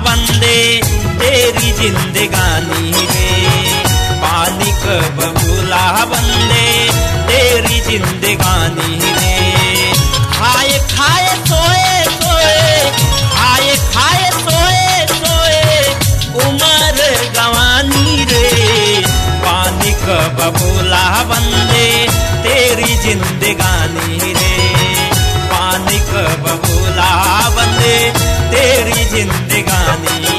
बंदे तेरी जिंदगानी रे। पानी का बबूला बंदे तेरी जिंदगानी रे। खाए खाए सोए सोए, खाए खाए सोए सोए उम्र गवानी रे। पानी का बबूला बंदे तेरी जिंदगानी रे। पानी का बबूला बंदे तेरी जिंदगानी रे।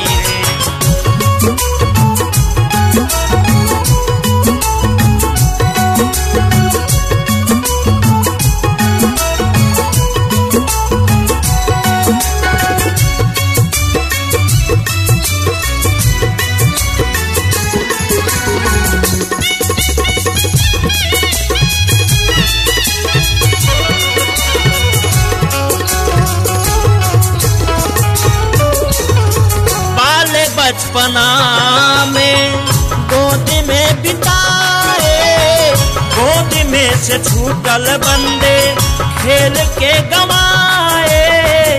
बचपना में गोद में बिताए, गोद में से छूटल बंदे खेल के गवाए।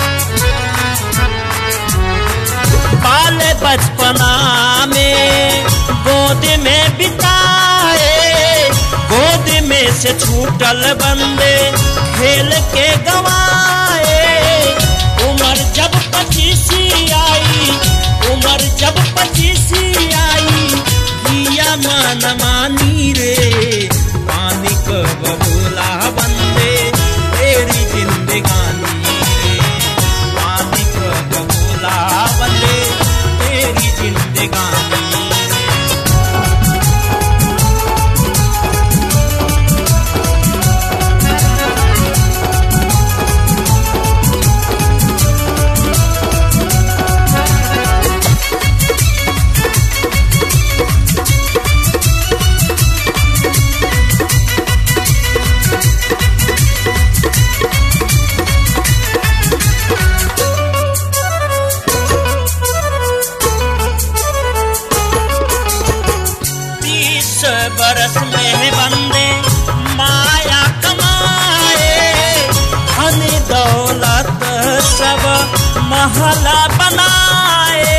बाल बचपना में गोद में बिताए, गोद में से छूटल बंदे खेल के गवाए। उम्र जब 25 आई, उम्र जब 25 आई, किया मन मानी रे। पानी का बबूला बंदे तेरी जिंदगानी रे। पानी का बबूला बंदे तेरी जिंदगानी रे। बरस में बंदे माया कमाए, धन दौलत सब महला बनाए।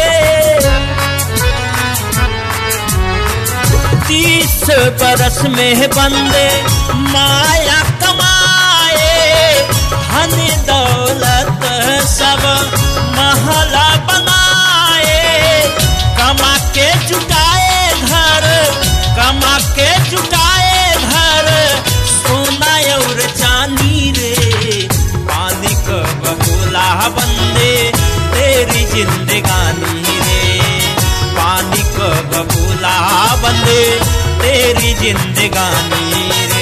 30 बरस में बंदे माया कमाए, धन दौलत सब महला बनाए। कमा के जुटाए घर, कमा के जुटाए घर, सोना और चांदी रे। पानी का बबूला बंदे तेरी जिंदगानी रे। पानी का बबूला बंदे तेरी जिंदगानी रे।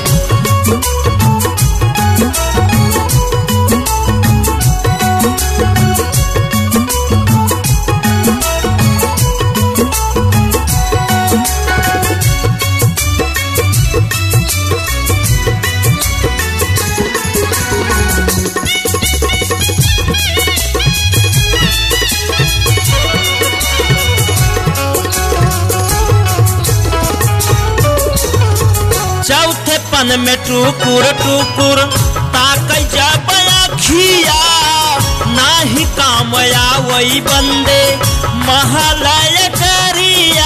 चौथे पन में टुकुर टुकुर ताकै जब अखिया, नाही काम आवई बंदे महलय करिया।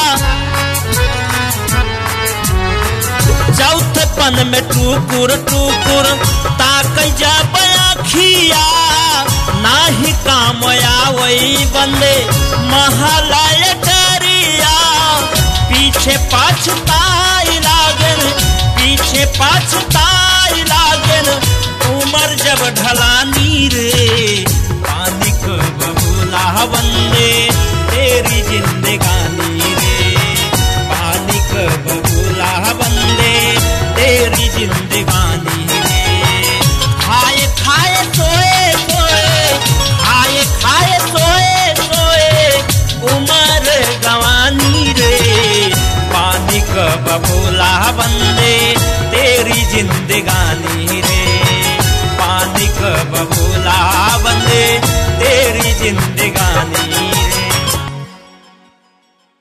चौथे पन में टुकुर टुकुर ताकै जब अखिया, नाही काम आवई बंदे महलय करिया। पीछे पछताई लागन, पीछे पछताई लागन, उम्र जब ढलानी रे। पानी का बबूला बंदे तेरी जिंदगानी रे। पानी का बबूला बंदे तेरी जिंदगानी रे। खाए खाए सोए सोए, खाए खाए सोए सोए उम्र गवानी रे। पानी का बबूला बंदे तेरी जिंदगानी